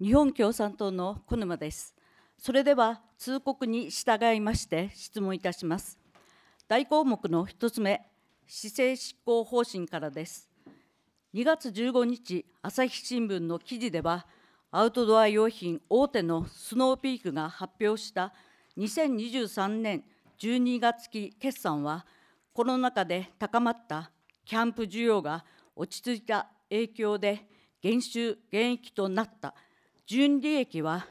日本共産党の小沼です。それでは通告に従いまして質問いたします。大項目の1つ目、施政執行方針からです。2月15日、朝日新聞の記事では、アウトドア用品大手のスノーピークが発表した2023年12月期決算は、コロナ禍で高まったキャンプ需要が落ち着いた影響で減収減益となった純利益は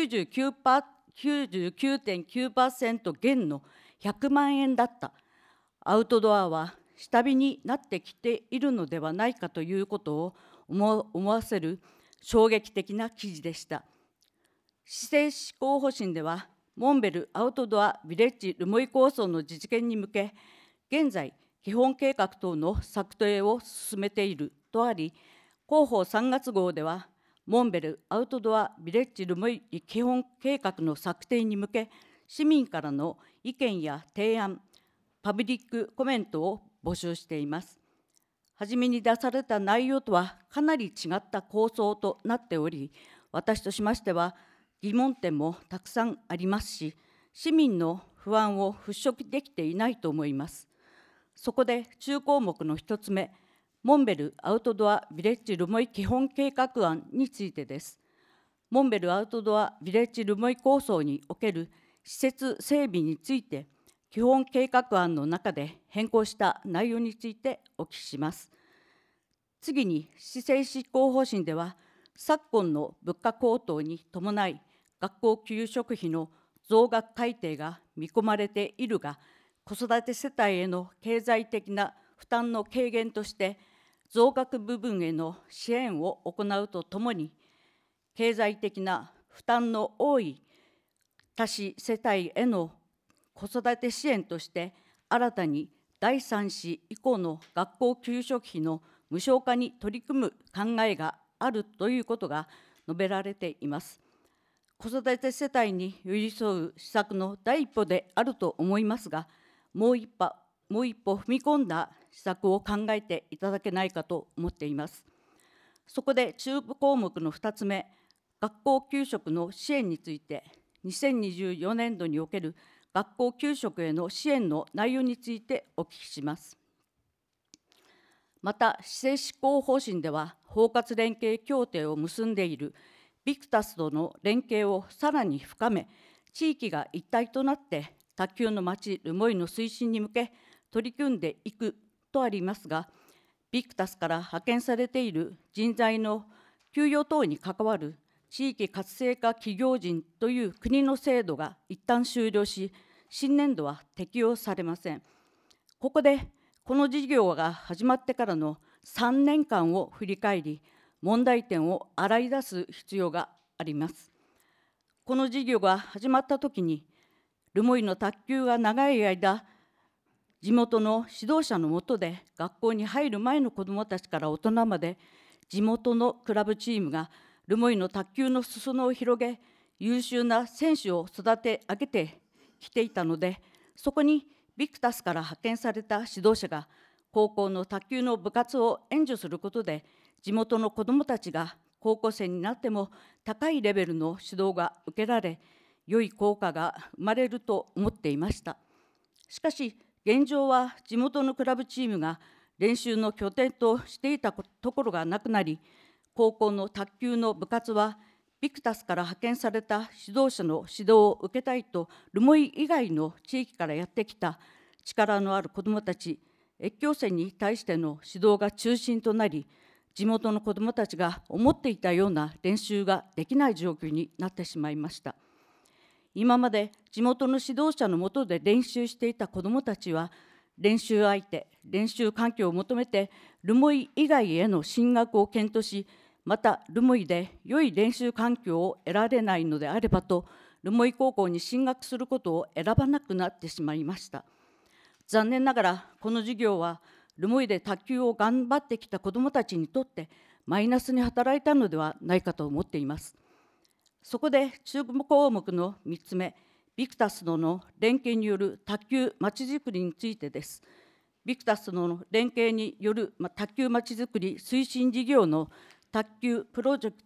99.9% 減の100万円だった。アウトドアは下火になってきているのではないかということを思わせる衝撃的な記事でした。施政執行方針では、モンベルアウトドアビレッジ留萌構想の実現に向け、現在、基本計画等の策定を進めているとあり、広報3月号では、モンベルアウトドアビレッジ留萌基本計画の策定に向け、市民からの意見や提案、パブリックコメントを募集しています。はじめに出された内容とはかなり違った構想となっており、私としましては疑問点もたくさんありますし、市民の不安を払拭できていないと思います。そこで中項目の1つ目、モンベルアウトドアビレッジ留萌基本計画案についてです。モンベルアウトドアビレッジ留萌構想における施設整備について、基本計画案の中で変更した内容についてお聞きします。次に、施政執行方針では、昨今の物価高騰に伴い、学校給食費の増額改定が見込まれているが、子育て世帯への経済的な負担の軽減として、増額部分への支援を行うとともに、経済的な負担の多い多子世帯への子育て支援として、新たに第3子以降の学校給食費の無償化に取り組む考えがあるということが述べられています。子育て世帯に寄り添う施策の第一歩であると思いますが、もう一歩踏み込んだ施策を考えていただけないかと思っています。そこで中項目の2つ目、学校給食の支援について、2024年度における学校給食への支援の内容についてお聞きします。また、施政執行方針では、包括連携協定を結んでいるビクタスとの連携をさらに深め、地域が一体となって卓球の街留萌の推進に向け取り組んでいくとありますが、ビクタスから派遣されている人材の給与等に関わる地域活性化企業人という国の制度が一旦終了し、新年度は適用されません。ここでこの事業が始まってからの3年間を振り返り、問題点を洗い出す必要があります。この事業が始まったときに、留萌の卓球が長い間、地元の指導者の下で学校に入る前の子どもたちから大人まで、地元のクラブチームが留萌の卓球の裾野を広げ、優秀な選手を育て上げてきていたので、そこにビクタスから派遣された指導者が高校の卓球の部活を援助することで、地元の子どもたちが高校生になっても高いレベルの指導が受けられ、良い効果が生まれると思っていました。しかし、現状は地元のクラブチームが練習の拠点としていたところがなくなり、高校の卓球の部活はビクタスから派遣された指導者の指導を受けたいと、留萌以外の地域からやってきた力のある子どもたち、越境生に対しての指導が中心となり、地元の子どもたちが思っていたような練習ができない状況になってしまいました。今まで地元の指導者の下で練習していた子どもたちは、練習相手、練習環境を求めて留萌以外への進学を検討し、また留萌で良い練習環境を得られないのであればと、留萌高校に進学することを選ばなくなってしまいました。残念ながらこの授業は留萌で卓球を頑張ってきた子どもたちにとってマイナスに働いたのではないかと思っています。そこで注目項目の3つ目、ビクタスとの連携による卓球まちづくりについてです。ビクタスとの連携による卓球まちづくり推進事業の卓球プロジェクトの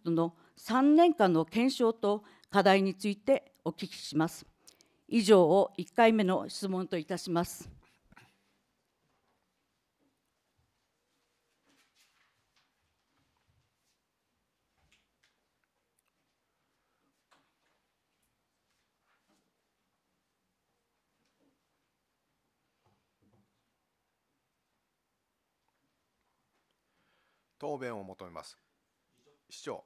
3年間の検証と課題についてお聞きします。以上を1回目の質問といたします。 答弁を求めます。市長。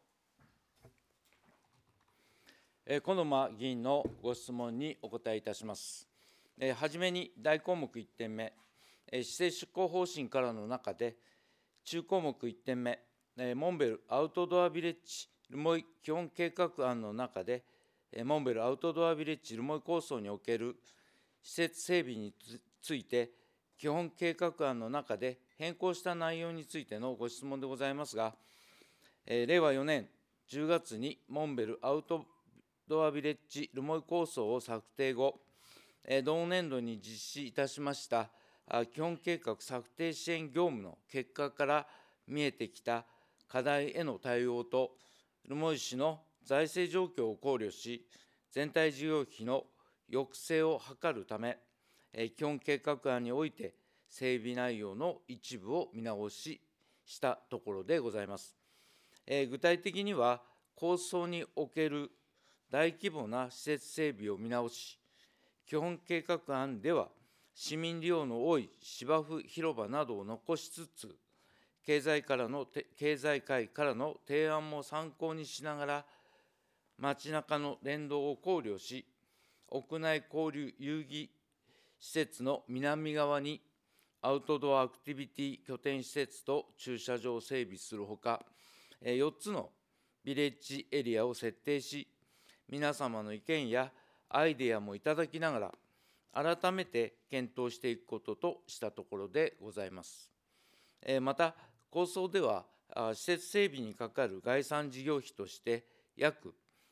小沼議員のご質問にお答えいたします。はじめに大項目1点目、施政執行方針からの中で、中項目1点目、モンベルアウトドアビレッジ留萌基本計画案の中で、モンベルアウトドアビレッジ留萌構想における施設整備について、基本計画案の中で変更した内容についてのご質問でございますが、令和4年10月にモンベルアウトドアビレッジ留萌構想を策定後、同年度に実施いたしました基本計画策定支援業務の結果から見えてきた課題への対応と、留萌市の財政状況を考慮し、全体事業費の抑制を図るため、基本計画案において整備内容の一部を見直ししたところでございます。具体的には、構想における大規模な施設整備を見直し、基本計画案では市民利用の多い芝生広場などを残しつつ、経済界からの提案も参考にしながら、街中の連動を考慮し、屋内交流遊戯施設の南側にアウトドアアクティビティ拠点施設と駐車場を整備するほか、4つのビレッジエリアを設定し、皆様の意見やアイデアもいただきながら、改めて検討していくこととしたところでございます。また、構想では、施設整備にかかる概算事業費として、約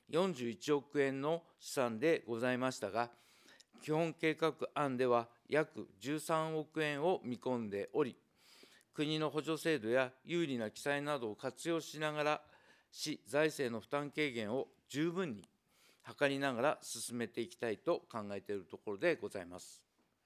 41億円の試算でございましたが、基本計画案では約13億円を見込んでおり、国の補助制度や有利な記載などを活用しながら、市財政の負担軽減を十分に図りながら進めていきたいと考えているところでございます。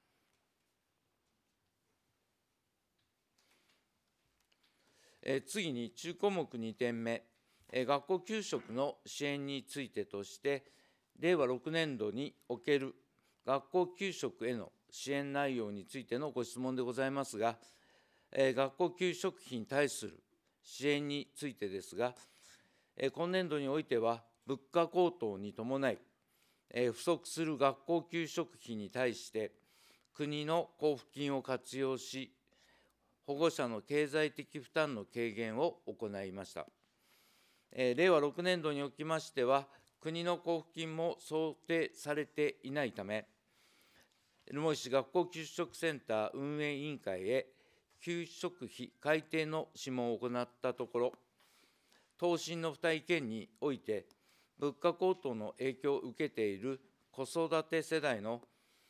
次に中項目2点目、学校給食の支援についてとして、令和6年度における学校給食への支援内容についてのご質問でございますが、学校給食費に対する支援についてですが、今年度においては、物価高騰に伴い、不足する学校給食費に対して、国の交付金を活用し、保護者の経済的負担の軽減を行いました。令和6年度におきましては、国の交付金も想定されていないため、留萌市学校給食センター運営委員会へ給食費改定の諮問を行ったところ、答申の付帯意見において、物価高騰の影響を受けている子育て世帯の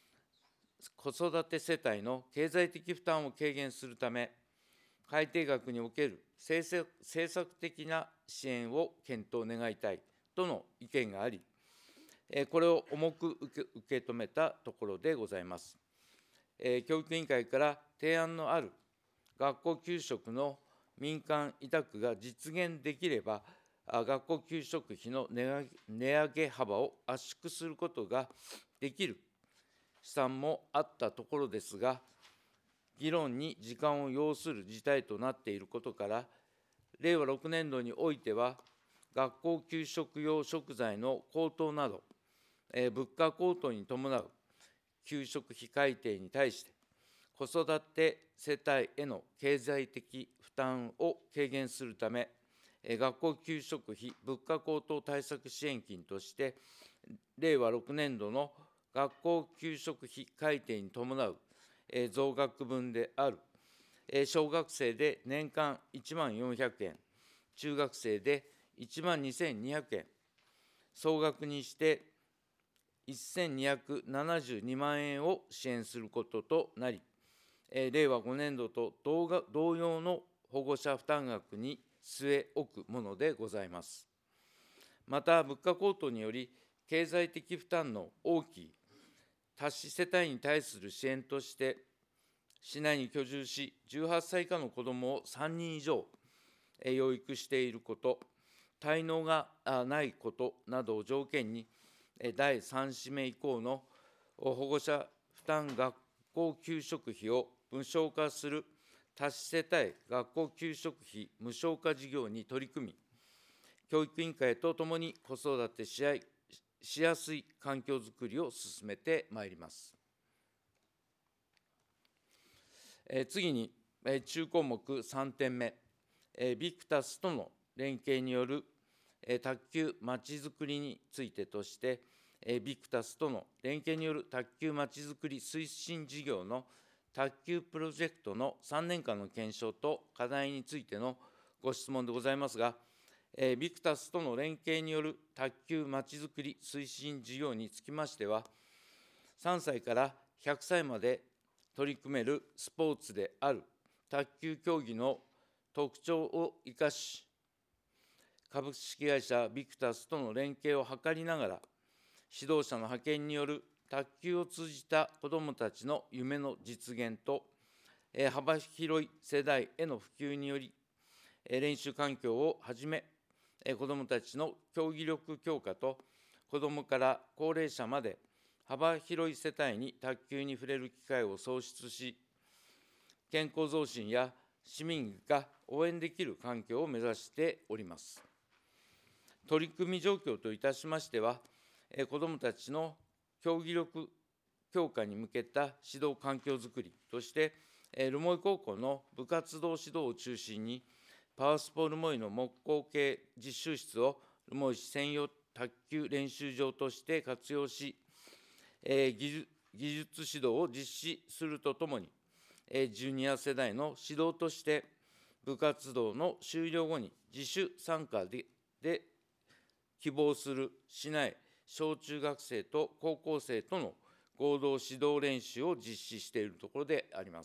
経済的負担を軽減するため、改定額における政策的な支援を検討願いたいとの意見があり、これを重く受け止めたところでございます。教育委員会から提案のある学校給食の民間委託が実現できれば、学校給食費の値上げ幅を圧縮することができる試算もあったところですが、議論に時間を要する事態となっていることから、令和6年度においては、学校給食用食材の高騰など、物価高騰に伴う給食費改定に対して、子育て世帯への経済的負担を軽減するため、学校給食費物価高騰対策支援金として、令和6年度の学校給食費改定に伴う増額分である、小学生で年間1万400円、中学生で1万2200円、総額にして1272万円を支援することとなり、令和5年度と同様の保護者負担額に据え置くものでございます。 また物価高騰により経済的負担の大きい多子世帯に対する支援として、市内に居住し、18歳以下の子どもを3人以上養育していること、滞納がないことなどを条件に、第3子目以降の保護者負担学校給食費を無償化する多子世帯学校給食費無償化事業に取り組み、教育委員会とともに子育てしやすい環境づくりを進めてまいります。次に、中項目3点目、ビクタスとの連携による卓球まちづくりについてとして、ビクタスとの連携による卓球まちづくり推進事業の卓球プロジェクトの3年間の検証と課題についてのご質問でございますが、ビクタスとの連携による卓球まちづくり推進事業につきましては、3歳から100歳まで取り組めるスポーツである卓球競技の特徴を生かし、株式会社ビクタスとの連携を図りながら、指導者の派遣による卓球を通じた子どもたちの夢の実現と、幅広い世代への普及により、練習環境をはじめ、子どもたちの競技力強化と、子どもから高齢者まで幅広い世帯に卓球に触れる機会を創出し、健康増進や市民が応援できる環境を目指しております。取り組み状況といたしましては、子どもたちの競技力強化に向けた指導環境づくりとして、留萌高校の部活動指導を中心に、パワースポ留萌の木工系実習室を留萌市専用卓球練習場として活用し、技術指導を実施するとともに、ジュニア世代の指導として、部活動の終了後に自主参加で希望する市内小中学生と高校生との合同指導練習を実施しているところであります。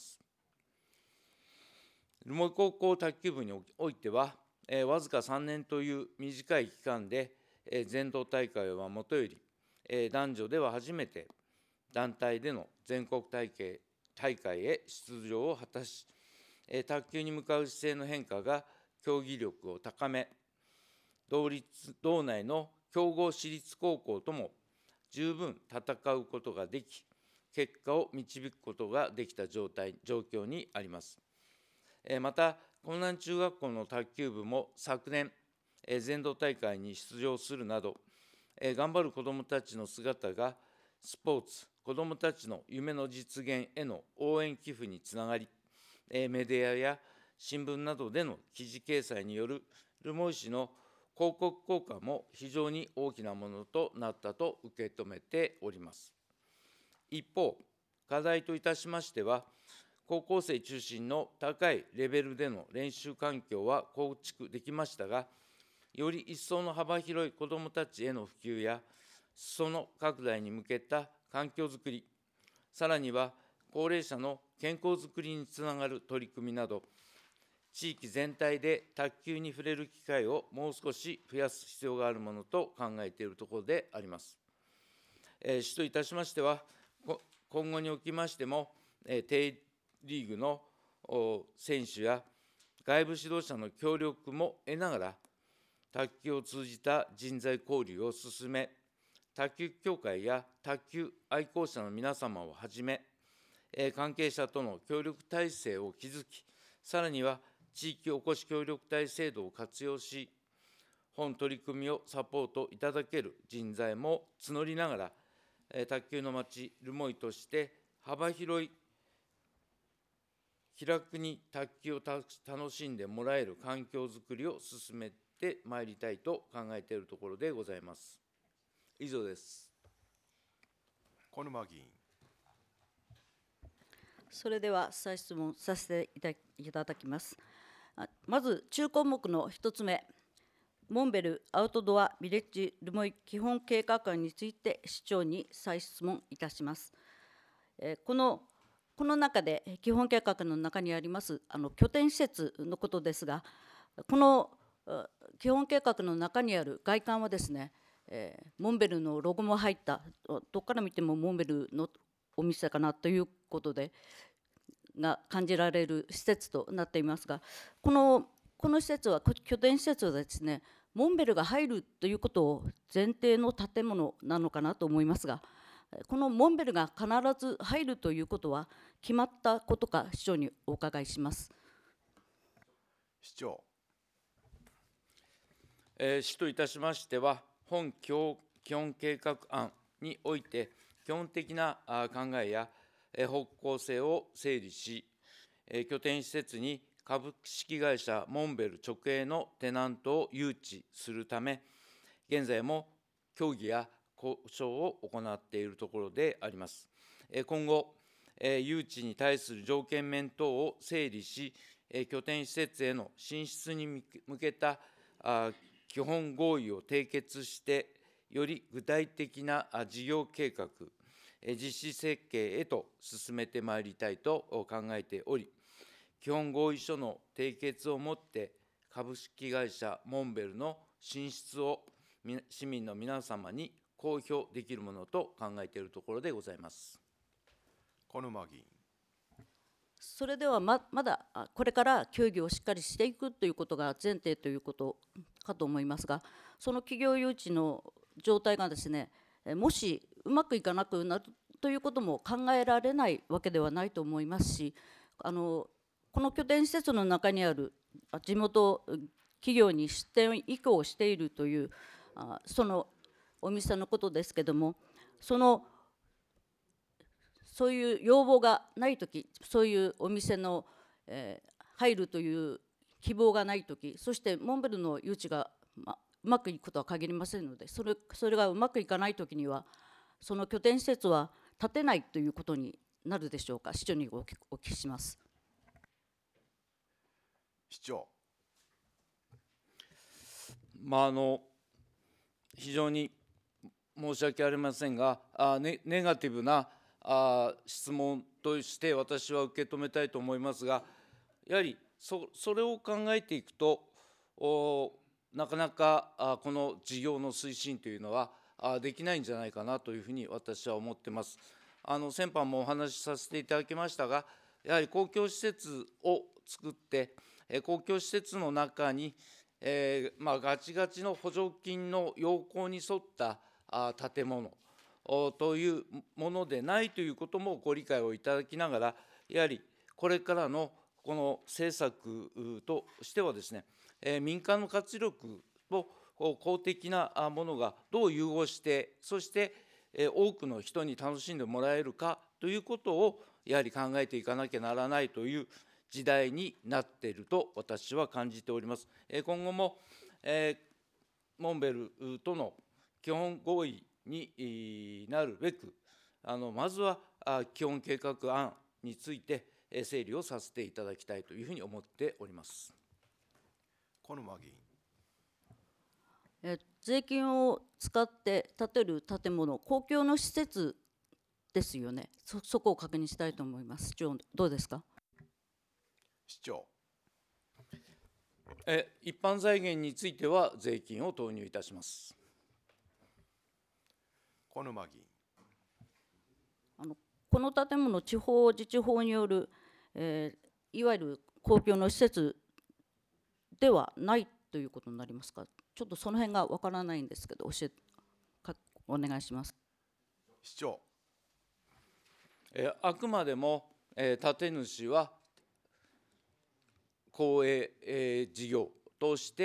留萌高校卓球部においては、わずか3年という短い期間で、全道大会はもとより、男女では初めて団体での全国大会へ出場を果たし、卓球に向かう姿勢の変化が競技力を高め、道内の強豪私立高校とも十分戦うことができ、結果を導くことができた状況にあります。また、江南中学校の卓球部も昨年、全道大会に出場するなど、頑張る子どもたちの姿がスポーツ、子どもたちの夢の実現への応援寄付につながり、メディアや新聞などでの記事掲載による留萌市の広告効果も非常に大きなものとなったと受け止めております。一方、課題といたしましては、高校生中心の高いレベルでの練習環境は構築できましたが、より一層の幅広い子どもたちへの普及や、裾野拡大に向けた環境づくり、さらには高齢者の健康づくりにつながる取り組みなど、地域全体で卓球に触れる機会をもう少し増やす必要があるものと考えているところであります。市といたしましては、今後におきましても、低リーグの選手や外部指導者の協力も得ながら、卓球を通じた人材交流を進め、卓球協会や卓球愛好者の皆様をはじめ、関係者との協力体制を築き、さらには地域おこし協力隊制度を活用し、本取り組みをサポートいただける人材も募りながら、卓球の町、留萌として幅広い、気楽に卓球を楽しんでもらえる環境づくりを進めてまいりたいと考えているところでございます。以上です。 小沼議員。 それでは再質問させていただきます。まず中項目の1つ目、モンベルアウトドアビレッジ留萌基本計画案について市長に再質問いたします。この中で基本計画の中にあります拠点施設のことですが、この基本計画の中にある外観はですね、モンベルのロゴも入った、どこから見てもモンベルのお店かなということでが感じられる施設となっていますが、この施設は、拠点施設はですね、モンベルが入るということを前提の建物なのかなと思いますが、このモンベルが必ず入るということは決まったことか、市長にお伺いします。 市長。 市といたしましては、本基本計画案において、基本的な考えや方向性を整理し、拠点施設に株式会社モンベル直営のテナントを誘致するため、現在も協議や交渉を行っているところであります。今後、誘致に対する条件面等を整理し、拠点施設への進出に向けた基本合意を締結して、より具体的な事業計画、実施設計へと進めてまいりたいと考えており、基本合意書の締結をもって株式会社モンベルの進出を市民の皆様に公表できるものと考えているところでございます。 小沼議員。 それではまだこれから協議をしっかりしていくということが前提ということかと思いますが、その企業誘致の状態がですね、もしうまくいかなくなるということも考えられないわけではないと思いますし、この拠点施設の中にある地元企業に出店移行しているというそのお店のことですけども、そういう要望がないとき、そういうお店の、入るという希望がないとき、そしてモンベルの誘致が、うまくいくとは限りませんので、それがうまくいかないときには、その拠点施設は建てないということになるでしょうか。市長にお聞きします。 市長。 非常に申し訳ありませんが、ネガティブな質問として私は受け止めたいと思いますが、やはりそれを考えていくと、なかなかこの事業の推進というのはできないんじゃないかなというふうに私は思っています。先般もお話しさせていただきましたが、やはり公共施設を作って、公共施設の中に、ガチガチの補助金の要項に沿った建物というものでないということもご理解をいただきながら、やはりこれからのこの政策としてはですね、民間の活力と公的なものがどう融合して、そして多くの人に楽しんでもらえるかということをやはり考えていかなきゃならないという時代になっていると私は感じております。今後もモンベルとの基本合意になるべく、まずは基本計画案について整理をさせていただきたいというふうに思っております。 小沼議員。税金を使って建てる建物、公共の施設ですよね。そこを確認したいと思います。市長、どうですか。 市長。 一般財源については税金を投入いたします。 小沼議員。 この建物、地方自治法による、いわゆる公共の施設ではないということになりますか。ちょっとその辺がわからないんですけど、お願いします。 市長。 あくまでも、建主は公営事業として、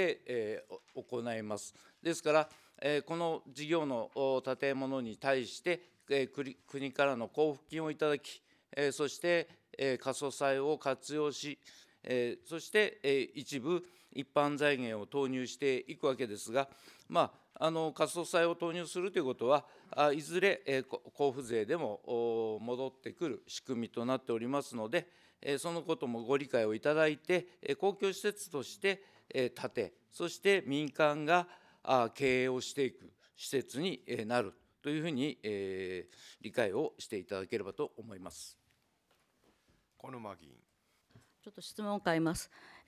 行います。ですから、この事業の建物に対して、国からの交付金をいただき、そして過疎債を活用し、そして一部一般財源を投入していくわけですが、過疎債を投入するということは、いずれ交付税でも戻ってくる仕組みとなっておりますので、そのこともご理解をいただいて、公共施設として建て、そして民間が経営をしていく施設になるというふうに理解をしていただければと思います。 小沼議員。 ちょっと質問を変えます。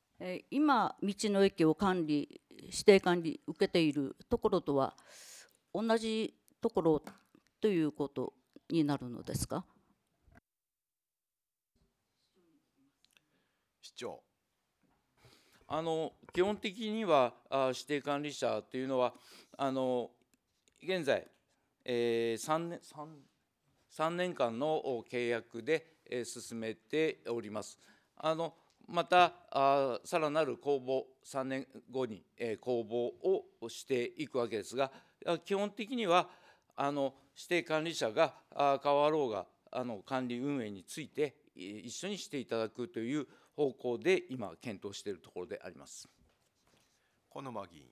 今、道の駅を指定管理受けているところとは同じところということになるのですか。 市長。 基本的には指定管理者というのは現在、3年間の契約で進めております。またさらなる公募、3年後に公募をしていくわけですが、基本的には指定管理者が変わろうが管理運営について一緒にしていただくという方向で今検討しているところであります。 小沼議員。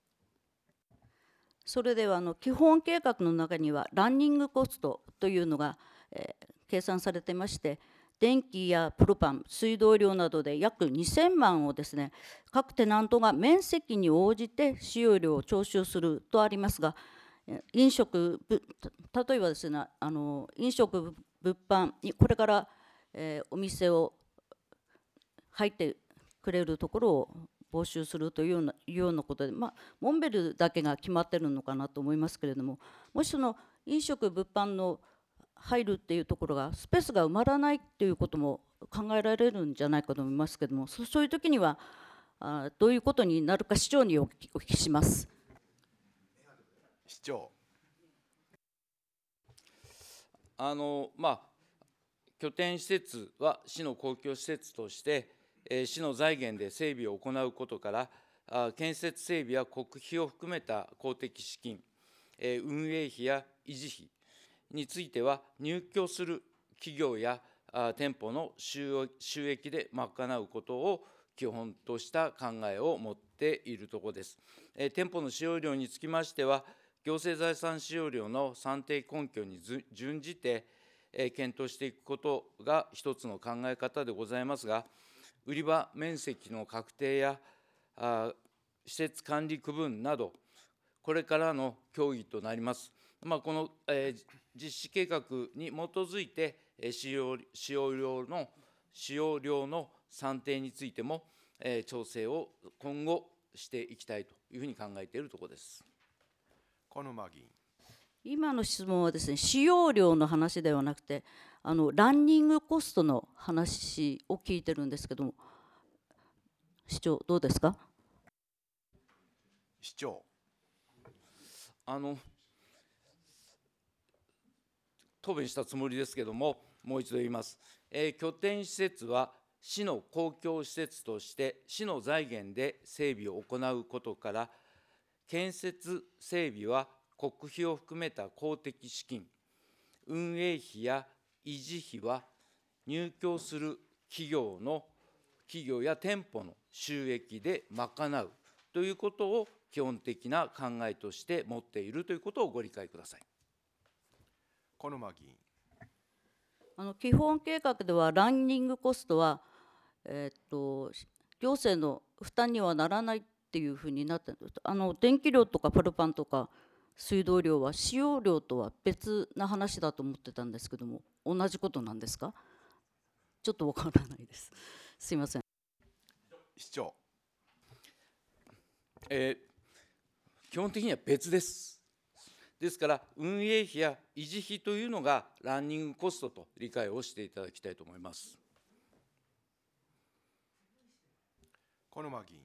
それでは基本計画の中にはランニングコストというのが、計算されていまして、電気やプロパン、水道料などで約2000万をですね、各テナントが面積に応じて使用料を徴収するとありますが、例えばですね、飲食物販にこれから、お店を入ってくれるところを募集するというようなことで、モンベルだけが決まっているのかなと思いますけれども、もしその飲食物販の入るっていうところがスペースが埋まらないっていうことも考えられるんじゃないかと思いますけれども、そういう時にはどういうことになるか市長にお聞きします。 市長。 拠点施設は市の公共施設として市の財源で整備を行うことから、建設整備や国費を含めた公的資金、運営費や維持費については、入居する企業や店舗の収益で賄うことを基本とした考えを持っているところです。店舗の使用料につきましては、行政財産使用料の算定根拠に準じて検討していくことが一つの考え方でございますが、売り場面積の確定や施設管理区分など、これからの協議となります。この実施計画に基づいて使用料の算定についても調整を今後していきたいというふうに考えているところです。 小沼議員。 今の質問はですね、使用料の話ではなくて、ランニングコストの話を聞いてるんですけども、市長どうですか。 市長。 答弁したつもりですけれども、もう一度言います。拠点施設は市の公共施設として市の財源で整備を行うことから、建設整備は国費を含めた公的資金、運営費や維持費は入居する企業や店舗の収益で賄うということを基本的な考えとして持っているということをご理解ください。 小沼議員。 基本計画ではランニングコストは、行政の負担にはならないっていうふうになっている。電気料とかプロパンとか水道料は使用料とは別な話だと思ってたんですけども、同じことなんですか。ちょっとわからないです。すいません。 市長。 基本的には別です。ですから運営費や維持費というのがランニングコストと理解をしていただきたいと思います。 小沼議員。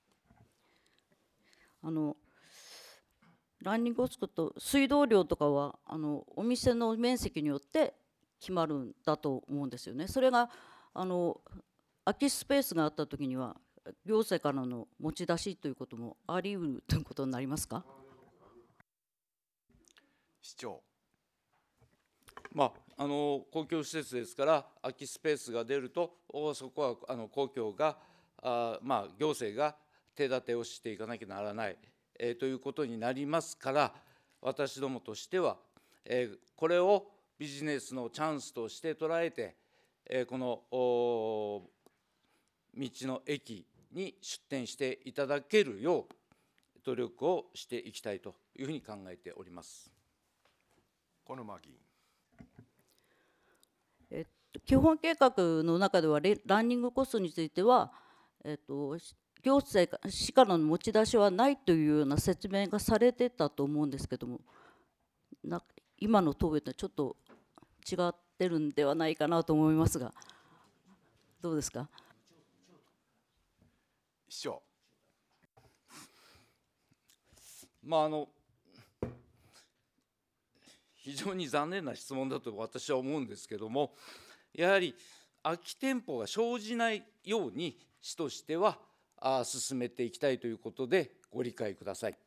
ランニングコスト、水道料とかはお店の面積によって決まるんだと思うんですよね。それが空きスペースがあったときには行政からの持ち出しということもあり得るということになりますか。 市長。 公共施設ですから空きスペースが出ると、そこは公共が行政が手立てをしていかなきゃならない、ということになりますから、私どもとしては、これをビジネスのチャンスとして捉えて、この道の駅に出店していただけるよう努力をしていきたいというふうに考えております。 小沼議員。 基本計画の中ではランニングコストについては、 行政市からの持ち出しはないというような説明がされてたと思うんですけども、今の答弁とちょっと違ってるんではないかなと思いますが、どうですか。 市長。 非常に残念な質問だと私は思うんですけども、やはり空き店舗が生じないように市としては進めていきたいということでご理解ください。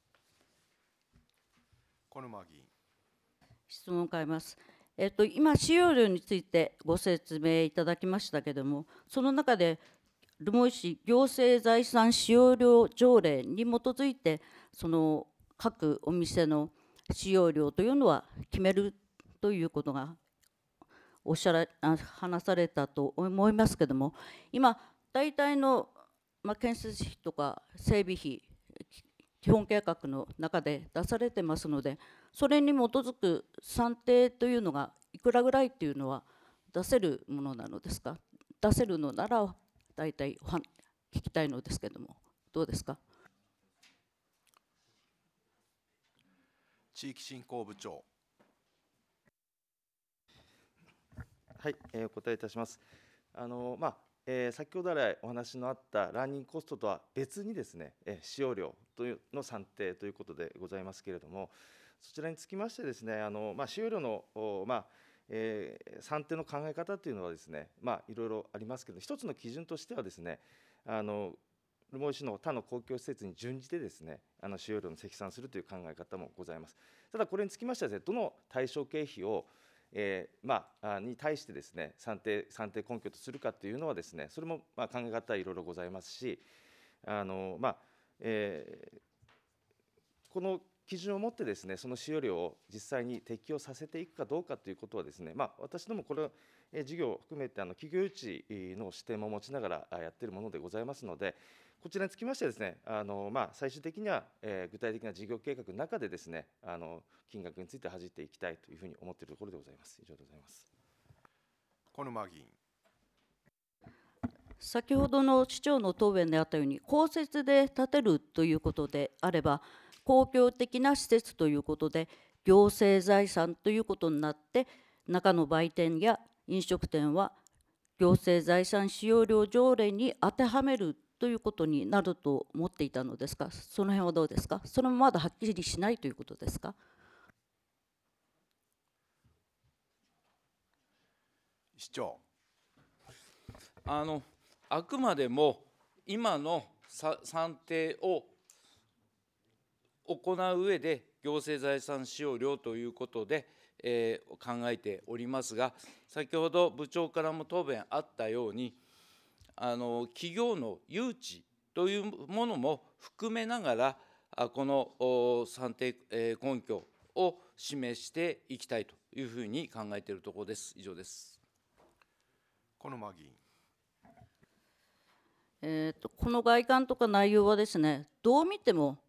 小沼議員。 質問を変えます。今、使用料についてご説明いただきましたけれども、その中で留萌市行政財産使用料条例に基づいて、その各お店の使用料というのは決めるということが話されたと思いますけれども、今、大体の、建設費とか整備費、基本計画の中で出されてますので、それに基づく算定というのがいくらぐらいっていうのは出せるものなのですか。出せるのなら大体聞きたいのですけれども、どうですか。 地域振興部長。 はい、お答えいたします。先ほど来お話のあったランニングコストとは別にですね、使用料というの算定ということでございますけれども、そちらにつきましてですね、使用料の算定の考え方というのはですね、いろいろありますけど、一つの基準としてはですね、留萌市の他の公共施設に準じてですね、使用料の積算するという考え方もございます。ただこれにつきましてはですね、どの対象経費をに対してですね、算定根拠とするかというのはですね、それも考え方はいろいろございますし、この基準をもってですね、その使用料を実際に適用させていくかどうかということはですね、私どもこれ事業を含めて企業誘致の視点も持ちながらやっているものでございますので、こちらにつきましてですね、最終的には具体的な事業計画の中でですね、金額についてはじっていきたいというふうに思っているところでございます。以上でございます。 小沼議員。 先ほどの市長の答弁であったように、公設で建てるということであれば、公共的な施設ということで、行政財産ということになって、中の売店や飲食店は行政財産使用料条例に当てはめるということになると思っていたのですか。その辺はどうですか。それもまだはっきりしないということですか。 市長。 あくまでも今の算定を行う上で行政財産使用料ということで、考えておりますが、先ほど部長からも答弁あったように、企業の誘致というものも含めながら、この算定根拠を示していきたいというふうに考えているところです。以上です。 小沼議員。 この外観とか内容はですね、どう見ても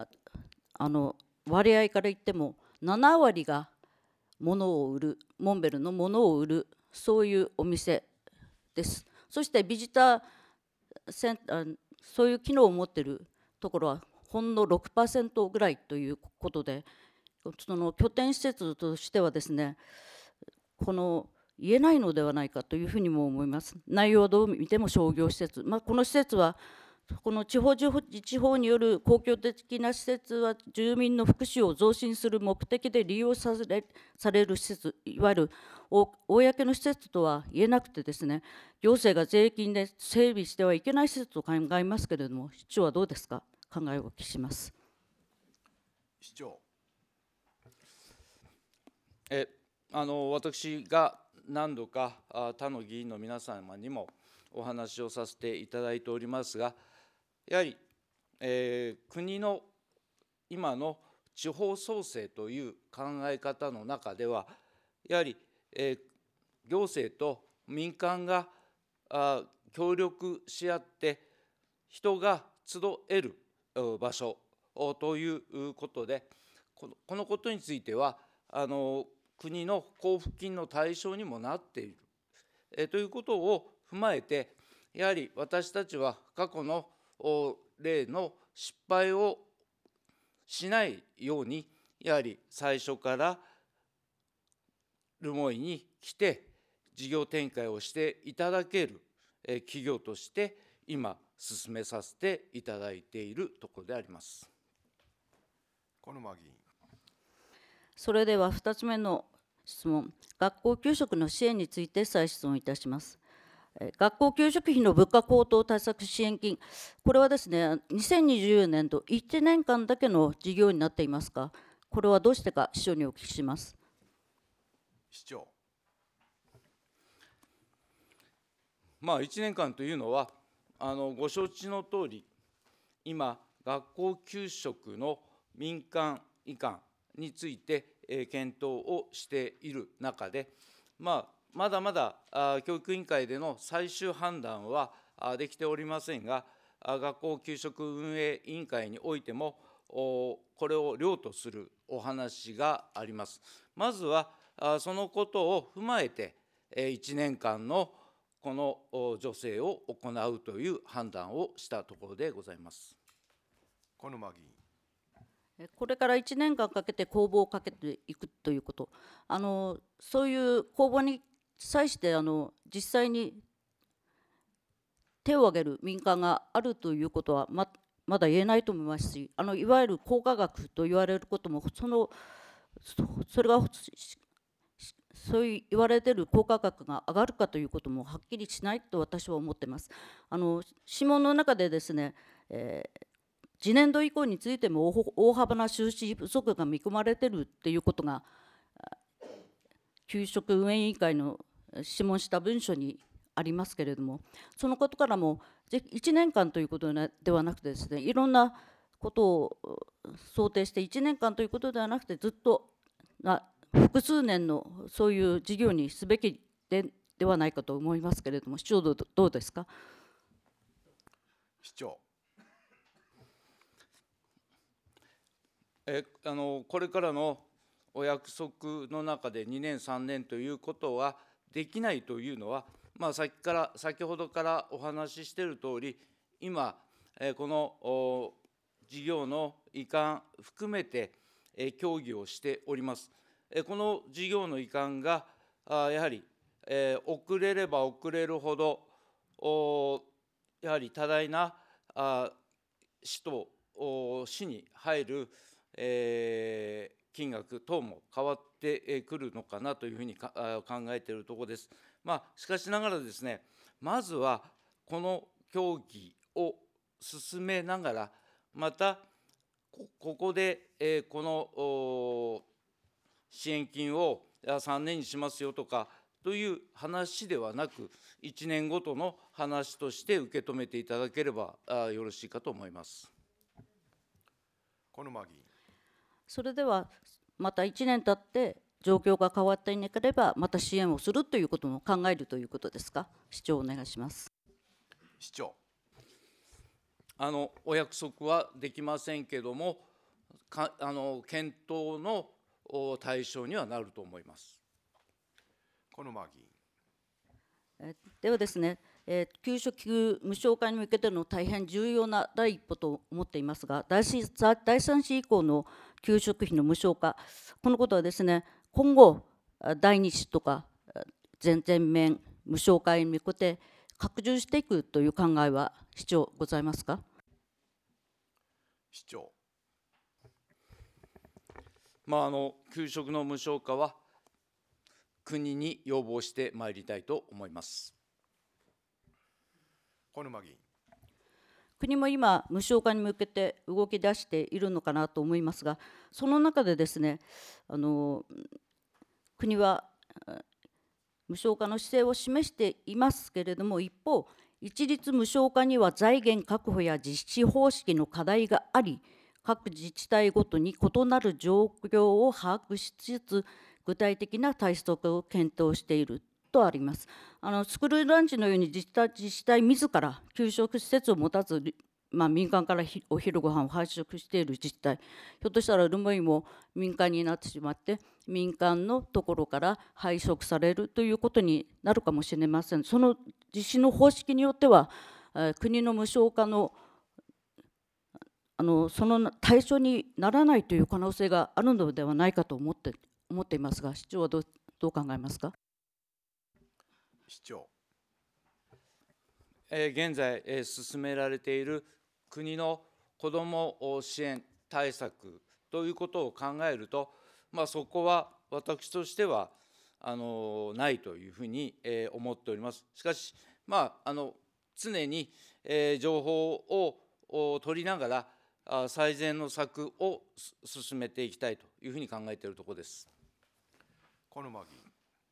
割合から言っても7割が物を売る、モンベルのものを売る、そういうお店です。そしてビジターセンター、そういう機能を持っているところはほんの 6% ぐらいということで、その拠点施設としてはですね、言えないのではないかというふうにも思います。内容をどう見ても商業施設、この施設はこの地方による公共的な施設は住民の福祉を増進する目的で利用される施設、いわゆる公の施設とは言えなくてですね、行政が税金で整備してはいけない施設と考えますけれども、市長はどうですか。考えをお聞きします。 市長。 私が何度か他の議員の皆様にもお話をさせていただいておりますが、やはり、国の今の地方創生という考え方の中では、やはり、行政と民間が協力し合って人が集える場所ということで、このことについては国の交付金の対象にもなっている、ということを踏まえて、 やはり私たちは過去の例の失敗をしないように、やはり最初から留萌に来て事業展開をしていただける企業として今進めさせていただいているところであります。 小沼議員。 それでは2つ目の質問、学校給食の支援について再質問いたします。学校給食費の物価高騰対策支援金、これはですね、2020年度1年間だけの事業になっていますが、これはどうしてか市長にお聞きします。 市長。 1年間というのは、ご承知のとおり、今、学校給食の民間移管について検討をしている中で、まだまだ教育委員会での最終判断はできておりませんが、学校給食運営委員会においても、これを了とするお話があります。まずはそのことを踏まえて、1年間のこの助成を行うという判断をしたところでございます。 小沼議員。 これから1年間かけて公募をかけていくということ、そういう公募に際して実際に手を挙げる民間があるということはまだ言えないと思いますし、いわゆる高価額と言われることもそれがそう言われている高価格が上がるかということもはっきりしないと私は思っています。諮問の中でですね、次年度以降についても大幅な収支不足が見込まれているということが給食運営委員会の諮問した文書にありますけれども、そのことからも1年間ということではなくてですね、いろんなことを想定して1年間ということではなくて、ずっと複数年のそういう事業にすべきではないかと思いますけれども、市長どうですか。 市長。 これからのお約束の中で2年3年ということはできないというのは、先ほどからお話ししているとおり、今この事業の移管含めて協議をしております。この事業の移管がやはり遅れれば遅れるほどやはり多大な市に入る金額等も変わってくるのかなというふうに考えているところです。しかしながらですね、まずはこの協議を進めながら、またここでこの支援金を3年にしますよとかという話ではなく、1年ごとの話として受け止めていただければよろしいかと思います。 小沼議員。 それではまた1年経って状況が変わっていなければまた支援をするということも考えるということですか。市長お願いします。 市長。 お約束はできませんけれども、検討の対象にはなると思います。 小沼議員。 ではですね、給食費無償化に向けての大変重要な第一歩と思っていますが、第3子以降の給食費の無償化、このことはですね、今後第2子とか全面無償化に向けて拡充していくという考えは市長ございますか。 市長。 給食の無償化は国に要望してまいりたいと思います。 小沼議員。 国も今無償化に向けて動き出しているのかなと思いますが、その中でですね、国は無償化の姿勢を示していますけれども、一方一律無償化には財源確保や実施方式の課題があり、各自治体ごとに異なる状況を把握しつつ、具体的な対策を検討しているとあります。スクールランチのように自治体自ら給食施設を持たず民間からお昼ご飯を配食している自治体、ひょっとしたら留萌も民間になってしまって、民間のところから配食されるということになるかもしれません。その実施の方式によっては、国の無償化のその対象にならないという可能性があるのではないかと思っていますが、市長はどう考えますか。 市長。 現在、進められている国の子ども支援対策ということを考えると、そこは私としてはないというふうに思っております。しかし、常に情報を取りながら最善の策を進めていきたいというふうに考えているところです。 小沼議員。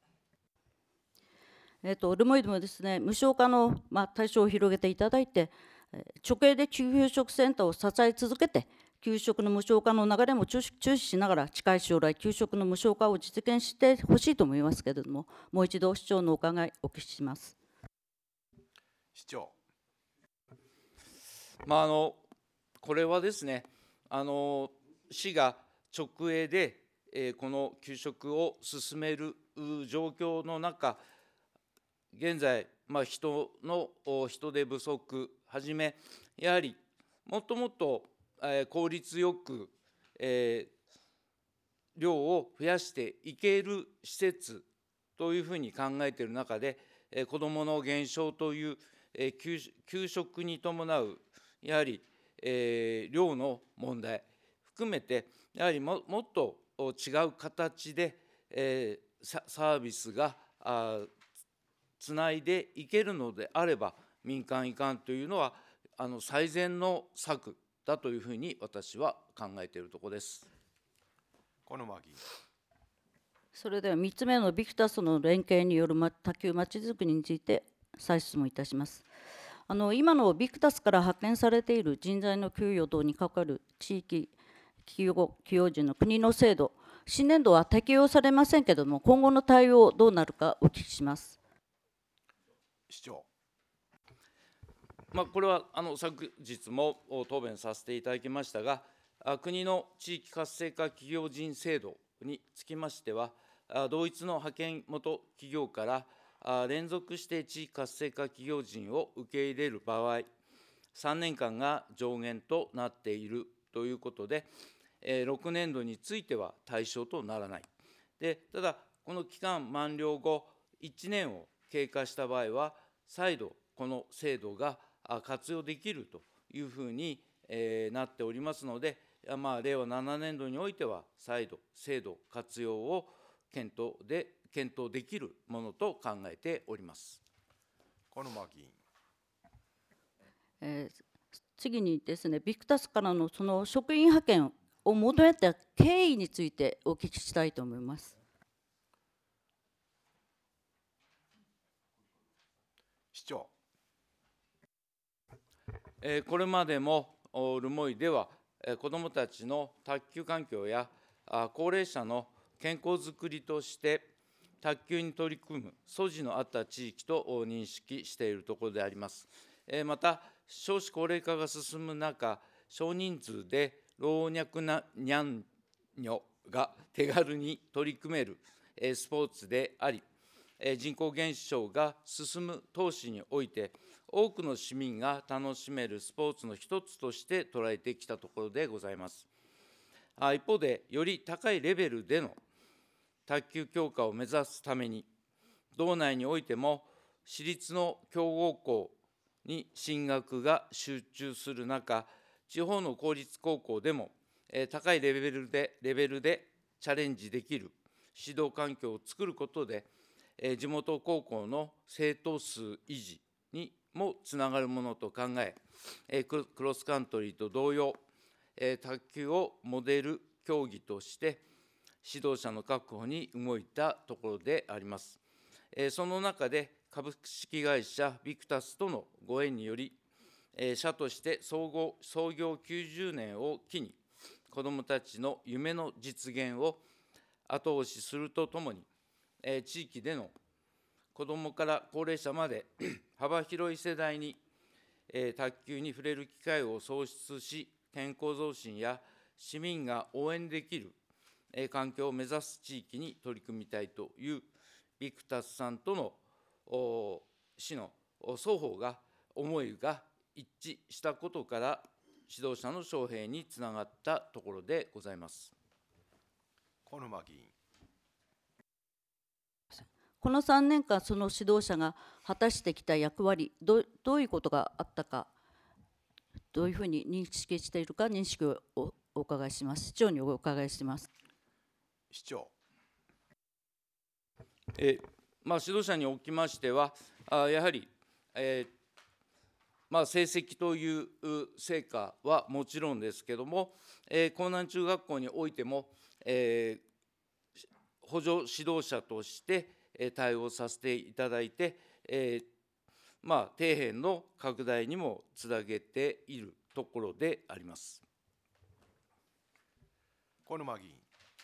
留萌でもですね、無償化の対象を広げていただいて、直営で給食センターを支え続けて、給食の無償化の流れも注視しながら、近い将来、給食の無償化を実現してほしいと思いますけれども、もう一度、市長のお考え、お聞きします。 市長。 これはですね、市が直営で、この給食を進める状況の中、現在、人手不足はじめ、やはりもっともっと効率よく量を増やしていける施設というふうに考えている中で、子どもの減少という給食に伴うやはり量の問題含めて、やはりもっと違う形でサービスがつないでいけるのであれば、民間移管というのは最善の策だというふうに私は考えているところです。 小沼議員。 それでは3つ目のビクタスの連携による多級まちづくりについて再質問いたします。今のビクタスから派遣されている人材の給与等に関わる地域企業人の国の制度、新年度は適用されませんけれども、今後の対応どうなるかお聞きします。 市長。 これは昨日も答弁させていただきましたが、国の地域活性化企業人制度につきましては、同一の派遣元企業から連続して地域活性化企業人を受け入れる場合、3年間が上限となっているということで、6年度については対象とならない。ただ、この期間満了後、1年を経過した場合は、再度この制度が活用できるというふうになっておりますので、令和7年度においては、再度制度活用を検討できるものと考えております。 小沼議員。次にですね、ビクタスからのその職員派遣を求めた経緯についてお聞きしたいと思います。 市長。 これまでも留萌では、子どもたちの卓球環境や高齢者の健康づくりとして卓球に取り組む素地のあった地域と認識しているところであります。また、少子高齢化が進む中、少人数で老若男女が手軽に取り組めるスポーツであり、人口減少が進む当市において、多くの市民が楽しめるスポーツの一つとして捉えてきたところでございます。一方で、より高いレベルでの卓球強化を目指すために、道内においても私立の強豪校に進学が集中する中、地方の公立高校でも高いレベルでチャレンジできる指導環境を作ることで、地元高校の生徒数維持にもつながるものと考え、クロスカントリーと同様、卓球をモデル競技として指導者の確保に動いたところであります。その中で株式会社ビクタスとのご縁により、社として創業90年を機に、子どもたちの夢の実現を後押しするとともに、地域での子どもから高齢者まで幅広い世代に卓球に触れる機会を創出し、健康増進や市民が応援できる環境を目指す地域に取り組みたいというビクタスさんとの市の双方が思いが一致したことから、指導者の招聘につながったところでございます。 小沼議員。 この3年間、その指導者が果たしてきた役割、どういうことがあったか、どういうふうに認識しているか、認識をお伺いします。市長にお伺いします。 市長。 指導者におきましては、やはり、成績という成果はもちろんですけれども、江南中学校においても、補助指導者として対応させていただいて、底辺の拡大にもつなげているところであります。 小沼議員。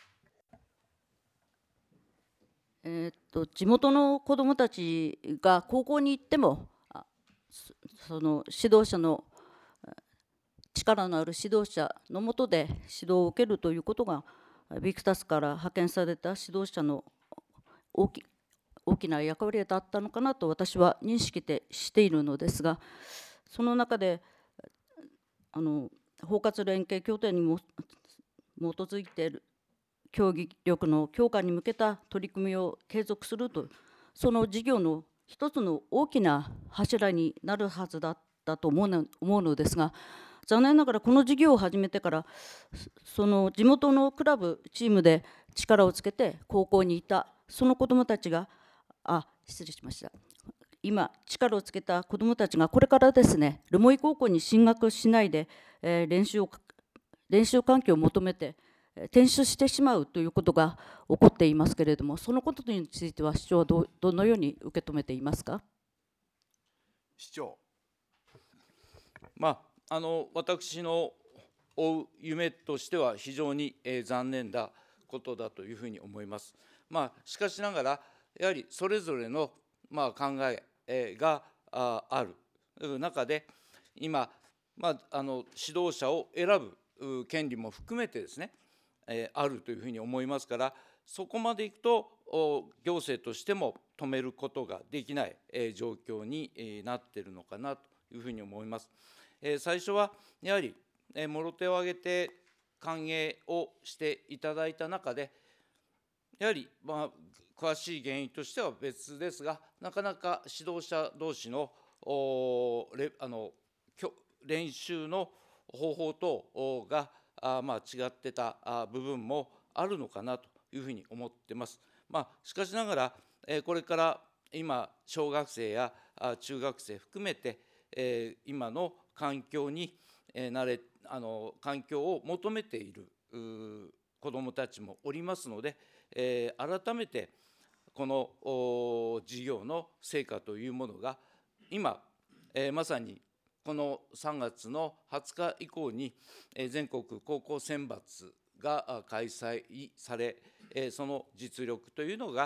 地元の子どもたちが高校に行っても、その指導者の力のある指導者の下で指導を受けるということが、ビクタスから派遣された指導者の大きな役割だったのかなと私は認識しているのですが、その中で包括連携協定にも基づいている競技力の強化に向けた取り組みを継続すると、その事業の一つの大きな柱になるはずだったと思うのですが、残念ながらこの事業を始めてから、その地元のクラブチームで力をつけて高校にいたその子どもたちが、失礼しました、今力をつけた子どもたちがこれからですね、留萌高校に進学しないで、練習環境を求めて転出してしまうということが起こっていますけれども、そのことについては市長はどのように受け止めていますか。 市長。 私の追う夢としては非常に残念なことだというふうに思います。しかしながら、やはりそれぞれの考えがある中で、今、指導者を選ぶ権利も含めてですね、あるというふうに思いますから、そこまでいくと行政としても止めることができない状況になっているのかなというふうに思います。最初はやはりもろ手を挙げて歓迎をしていただいた中で、やはり詳しい原因としては別ですが、なかなか指導者同士の練習の方法等が違ってた部分もあるのかなというふうに思ってます。しかしながら、これから今小学生や中学生含めて今の環境に環境を求めている子どもたちもおりますので、改めてこの事業の成果というものが今まさにこの3月の20日以降に全国高校選抜が開催され、その実力というのが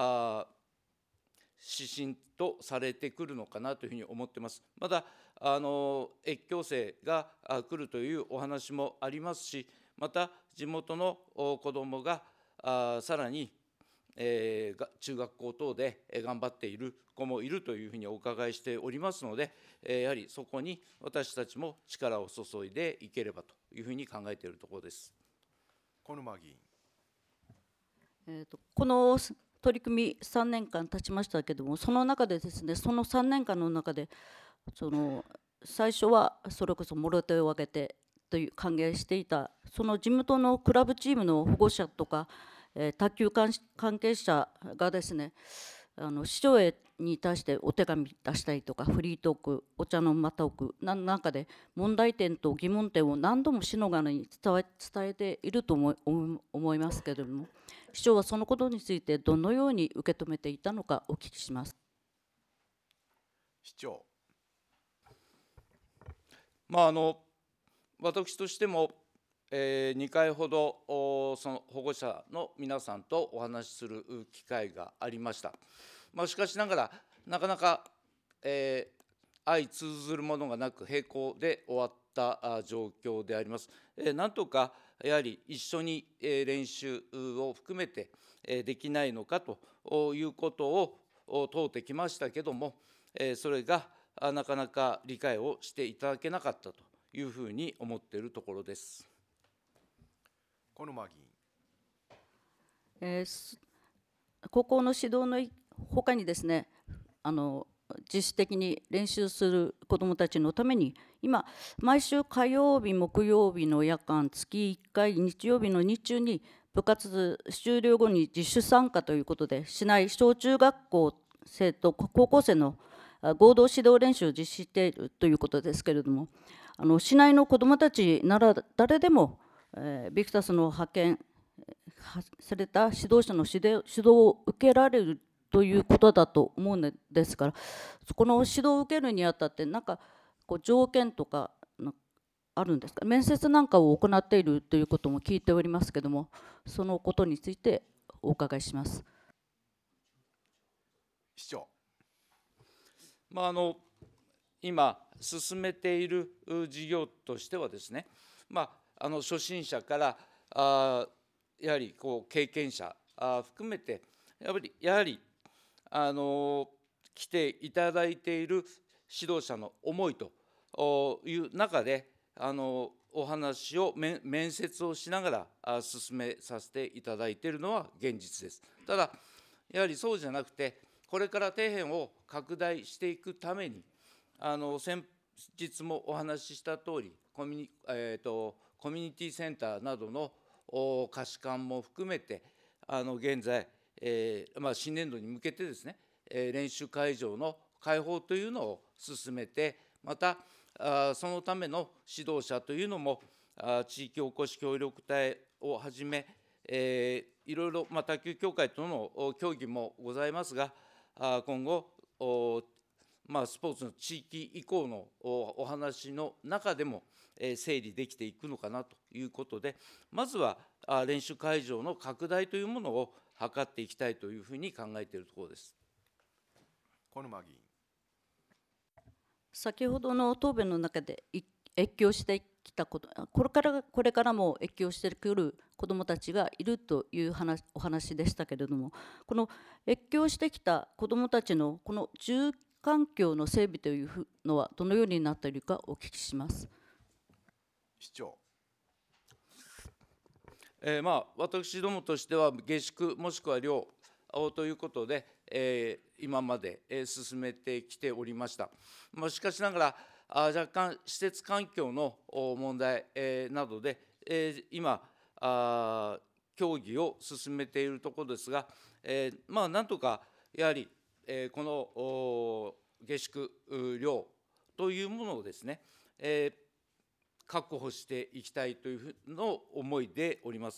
指針とされてくるのかなというふうに思っています。まだ越境生が来るというお話もありますし、また地元の子どもがさらに中学校等で頑張っている子もいるというふうにお伺いしておりますので、やはりそこに私たちも力を注いでいければというふうに考えているところです。 小沼議員。 この取り組み3年間経ちましたけれども、その中でですね、その3年間の中で最初はそれこそもろ手を挙げてという歓迎していたその地元のクラブチームの保護者とか卓球関係者がですね、市長に対してお手紙出したりとか、フリートーク、お茶の間トークなんかで問題点と疑問点を何度も市の側に伝えていると思いますけれども、市長はそのことについてどのように受け止めていたのかお聞きします。 市長。 私としても2回ほどその保護者の皆さんとお話しする機会がありました。しかしながらなかなか相通ずるものがなく並行で終わった状況であります。なんとかやはり一緒に練習を含めてできないのかということを問うてきましたけども、それがなかなか理解をしていただけなかったというふうに思っているところです。 小沼議員、高校の指導のほかにですね、自主的に練習する子どもたちのために、今毎週火曜日木曜日の夜間、月1回日曜日の日中に部活終了後に自主参加ということで、市内小中学校生と高校生の合同指導練習を実施しているということですけれども、市内の子どもたちなら誰でも、ビクタスの派遣された指導者の指導を受けられるということだと思うんですから、この指導を受けるにあたって何か条件とかあるんですか。面接なんかを行っているということも聞いておりますけれども、そのことについてお伺いします。 市長。 今進めている事業としてはですね、初心者からやはり経験者含めてやはり来ていただいている指導者の思いという中でお話を面接をしながら進めさせていただいているのは現実です。ただやはりそうじゃなくて、これから底辺を拡大していくために先日もお話ししたとおりコミュニティセンターなどの貸し館も含めて現在、新年度に向けてですね、練習会場の開放というのを進めて、またそのための指導者というのも地域おこし協力隊をはじめいろいろ卓球協会との協議もございますが、今後スポーツの地域移行のお話の中でも整理できていくのかなということで、まずは練習会場の拡大というものを図っていきたいというふうに考えているところです。 小沼議員。 先ほどの答弁の中で越境してきたこと、これからも越境してくる子どもたちがいるというお話でしたけれども、この越境してきた子どもたちのこの住環境の整備というのはどのようになっているかお聞きします。 市長。 私どもとしては下宿もしくは寮ということで、今まで進めてきておりました。しかしながら若干施設環境の問題などで今協議を進めているところですが、なんとかやはりこの下宿寮というものをですね、確保していきたいというふうの思いでおります。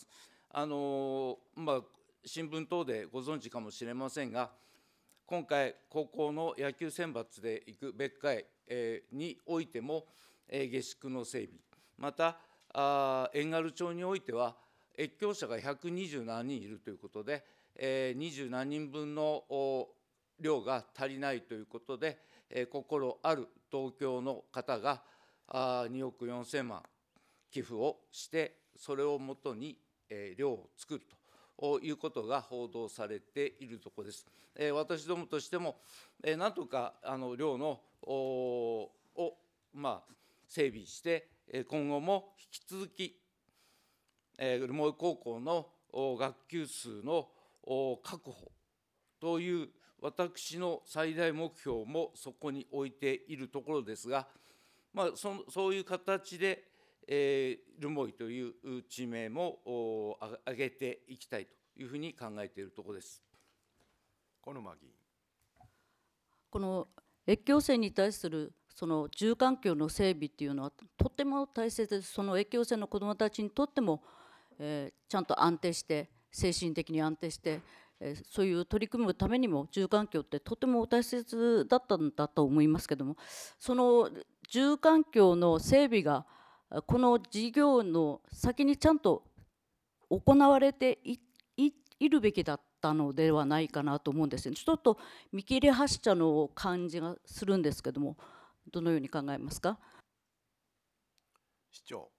新聞等でご存知かもしれませんが、今回高校の野球選抜で行く別海においても下宿の整備、また遠軽町においては越境者が120何人いるということで、20何人分の量が足りないということで、心ある東京の方が2億4000万寄付をして、それをもとに寮を作るということが報道されているところです。私どもとしてもなんとか寮のを整備して、今後も引き続き留萌高校の学級数の確保という私の最大目標もそこに置いているところですが、そういう形で留萌という地名も挙げていきたいというふうに考えているところです。 小沼議員。 この越境生に対するその住環境の整備というのはとっても大切です。その越境生の子どもたちにとっても、ちゃんと安定して精神的に安定して、そういう取り組むためにも住環境ってとても大切だったんだと思いますけども、その住環境の整備がこの事業の先にちゃんと行われているべきだったのではないかなと思うんですよね。ちょっと見切り発車の感じがするんですけども、 どのように考えますか。 市長。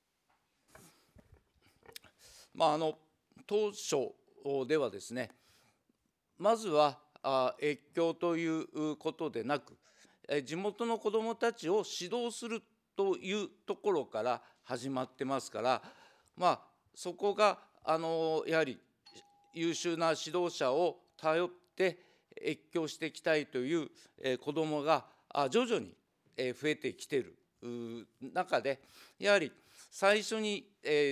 当初ではですね、まずは越境ということでなく、地元の子どもたちを指導するというところから始まってますから、そこがやはり優秀な指導者を頼って越境していきたいという子どもが徐々に増えてきている中で、やはり最初に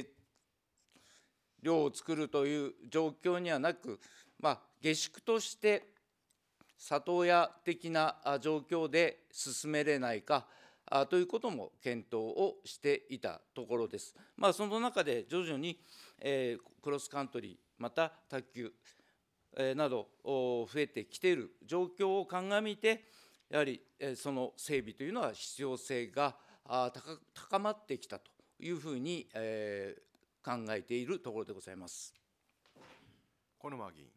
寮を作るという状況にはなく、下宿として里親的な状況で進めれないかということも検討をしていたところです。その中で徐々にクロスカントリー、また卓球など増えてきている状況を鑑みて、やはりその整備というのは必要性が高まってきたというふうに考えているところでございます。 小沼議員。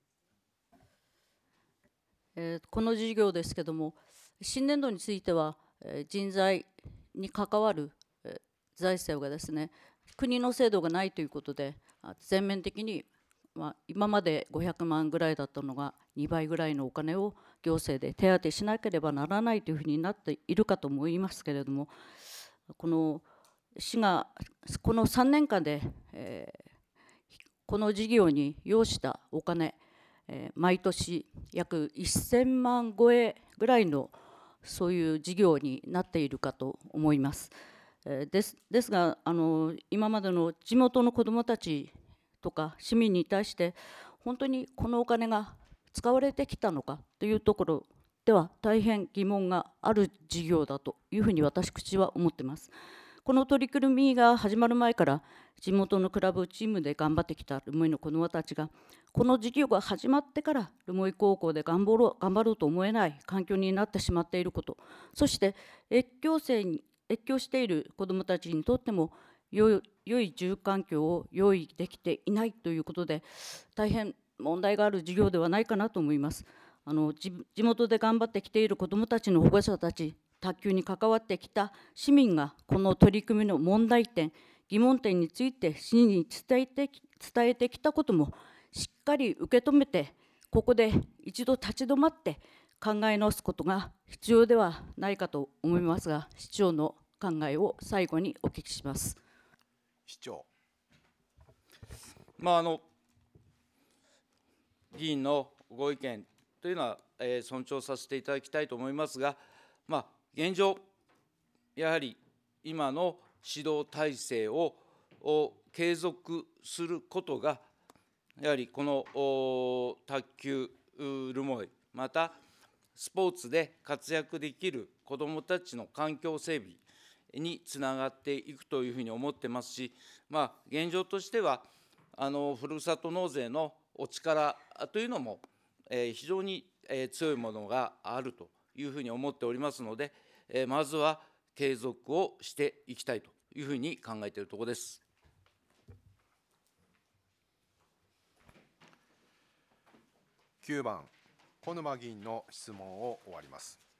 この事業ですけれども、新年度については人材に関わる財政がですね、国の制度がないということで、全面的に今まで500万ぐらいだったのが2倍ぐらいのお金を行政で手当てしなければならないというふうになっているかと思いますけれども、この市がこの3年間で、この事業に要したお金、毎年約1000万超えぐらいのそういう事業になっているかと思います。ですが今までの地元の子どもたちとか市民に対して本当にこのお金が使われてきたのかというところでは大変疑問がある事業だというふうに私は思っています。この取り組みが始まる前から地元のクラブチームで頑張ってきた留萌の子どもたちが、この事業が始まってから留萌高校で頑張ろうと思えない環境になってしまっていること、そして越境している子どもたちにとっても良い住環境を用意できていないということで、大変問題がある事業ではないかなと思います。地元で頑張ってきている子どもたちの保護者たち、卓球に関わってきた市民がこの取り組みの問題点、疑問点について市に伝えてきたこともしっかり受け止めて、ここで一度立ち止まって考え直すことが必要ではないかと思いますが、市長の考えを最後にお聞きします。 市長。 議員のご意見というのは尊重させていただきたいと思いますが、現状、やはり今の指導体制を継続することが、やはりこの卓球留萌、またスポーツで活躍できる子どもたちの環境整備につながっていくというふうに思ってますし、現状としてはふるさと納税のお力というのも非常に強いものがあるというふうに思っておりますので、まずは継続をしていきたいというふうに考えているところです。 9番、小沼議員の質問を終わります。